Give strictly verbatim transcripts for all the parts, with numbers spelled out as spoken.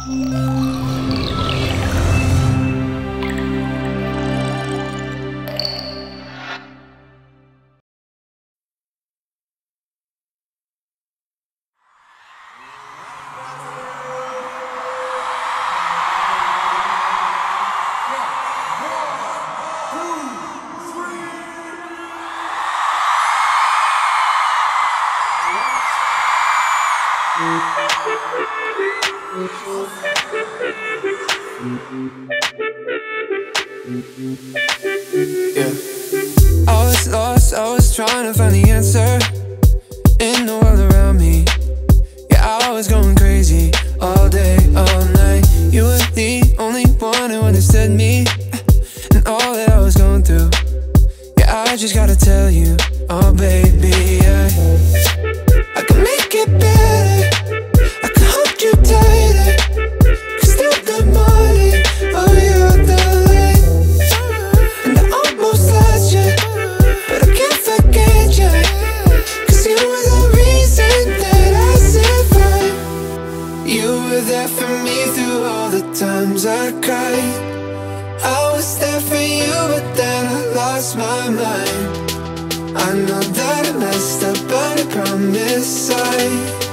Yeah. I was lost, I was trying to find the answer in the world around me. Yeah, I was going crazy all day, all night. You were the only one who understood me and all that I was going through. Yeah, I just gotta tell you, oh baby, yeah. I can make it better, I can hold you tighter, cause still the morning, oh you're the light. And I almost lost you, but I can't forget you, cause you were the reason that I survived. You were there for me through all the times I cried. I was there for you, but then I lost my mind. I know that I messed up, but I promise I,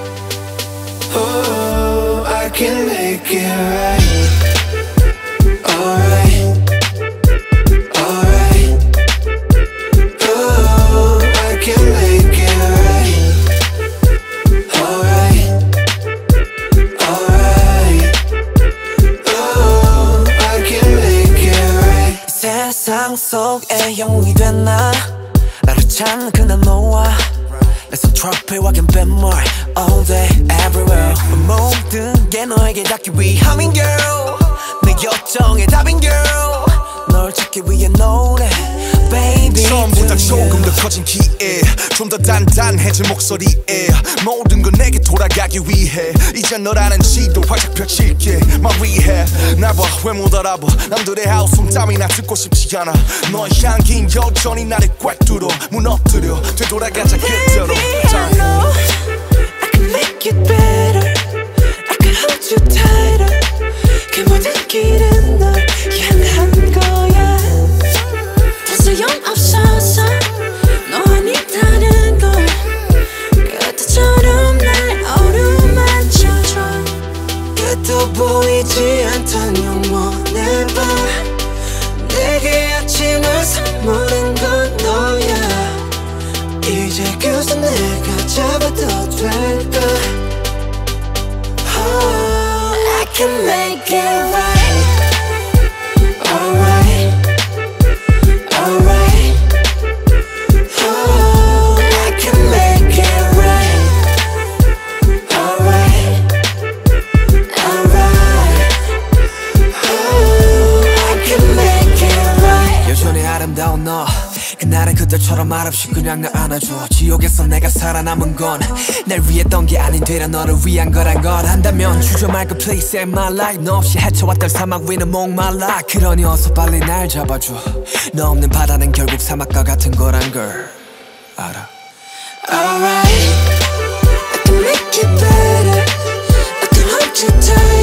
oh, I can make it right. Alright, alright, oh, I can make it right. Alright, alright, oh, I can make it right. 세상 속에 영웅이 된 나, 나를 찾는 그날 너와 내 손 트로피와 갬뱀물 all day everywhere. 모든 게 너에게 닿기 위함인 girl, 내 요청의 답인 girl, 널 찾기 위해 노래 baby. 처음보다 조금 더 커진 기에 좀 더 단단해진 목소리에 모든 건 내게 돌아가기 위해 이제 너라는 지도 활짝 펼칠게 my rehab. 나봐 왜 못 알아봐 남들의 하우스 땀이나 듣고 싶지 않아. 너의 향긴 여전히 나를 꽉 뚫어 무너뜨려 되돌아가자 그대로. Baby I know I can make it better, I can hold you tighter. 그 모든 길은 널 향한 거야. 더 소용없어서 너 아니다는 걸 그때처럼 날 어루만져줘. 끝도 보이지 않던 영원의 밤 내게 아침을 선물한 건 너야. 이제 그저 내가 잡아도 될까. Oh, I can make it right. Alright, alright, oh, I can make it right. Alright, alright, oh, I can make it right. 여전히 아름다운 너, 그날은 그때처럼 말없이 그냥 날 안아줘. 지옥에서 내가 살아남은 건 날 위했던 게 아닌 되려 너를 위한 거란 걸 안다면 주저 말고 please save my life. 너 없이 헤쳐왔던 사막 위는 목말라. 그러니 어서 빨리 날 잡아줘. 너 없는 바다는 결국 사막과 같은 거란 걸 알아. Alright, I can make it better, I can hold you tight.